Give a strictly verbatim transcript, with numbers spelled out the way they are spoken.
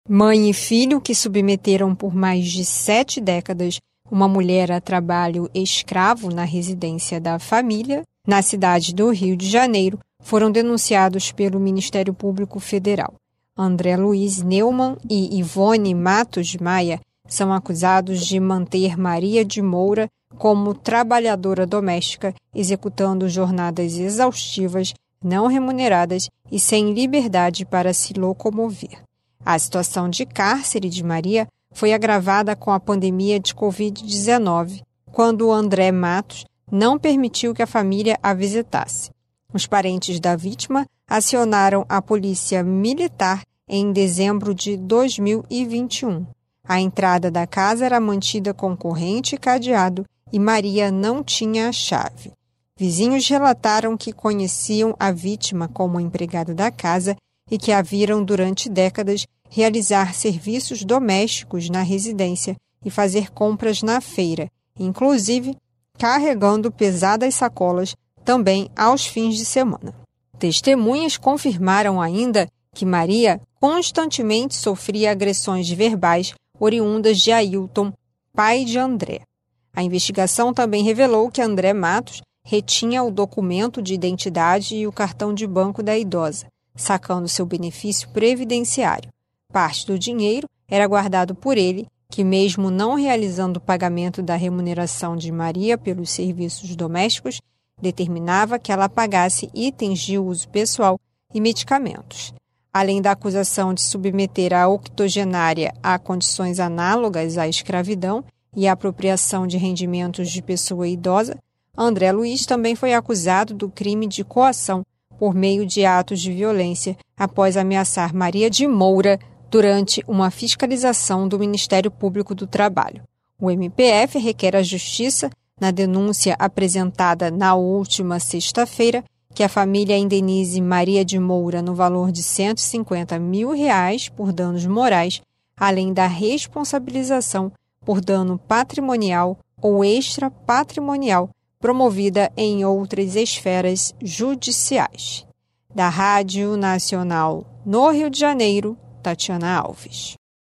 Mãe e filho que submeteram por mais de sete décadas uma mulher a trabalho escravo na residência da família, na cidade do Rio de Janeiro, foram denunciados pelo Ministério Público Federal. André Luiz Neumann e Ivone Matos Maia são acusados de manter Maria de Moura como trabalhadora doméstica, executando jornadas exaustivas, não remuneradas e sem liberdade para se locomover. A situação de cárcere de Maria foi agravada com a pandemia de covid dezenove, quando André Matos não permitiu que a família a visitasse. Os parentes da vítima acionaram a polícia militar em dezembro de dois mil e vinte e um. A entrada da casa era mantida com corrente e cadeado e Maria não tinha a chave. Vizinhos relataram que conheciam a vítima como empregada da casa e que a viram durante décadas realizar serviços domésticos na residência e fazer compras na feira, inclusive carregando pesadas sacolas também aos fins de semana. Testemunhas confirmaram ainda que Maria constantemente sofria agressões verbais oriundas de Ailton, pai de André. A investigação também revelou que André Matos retinha o documento de identidade e o cartão de banco da idosa, sacando seu benefício previdenciário. Parte do dinheiro era guardado por ele, que mesmo não realizando o pagamento da remuneração de Maria pelos serviços domésticos, determinava que ela pagasse itens de uso pessoal e medicamentos. Além da acusação de submeter a octogenária a condições análogas à escravidão e à apropriação de rendimentos de pessoa idosa, André Luiz também foi acusado do crime de coação por meio de atos de violência após ameaçar Maria de Moura durante uma fiscalização do Ministério Público do Trabalho. O M P F requer à Justiça, na denúncia apresentada na última sexta-feira, que a família indenize Maria de Moura no valor de cento e cinquenta mil reais por danos morais, além da responsabilização por dano patrimonial ou extrapatrimonial promovida em outras esferas judiciais. Da Rádio Nacional no Rio de Janeiro, Tatiana Alves.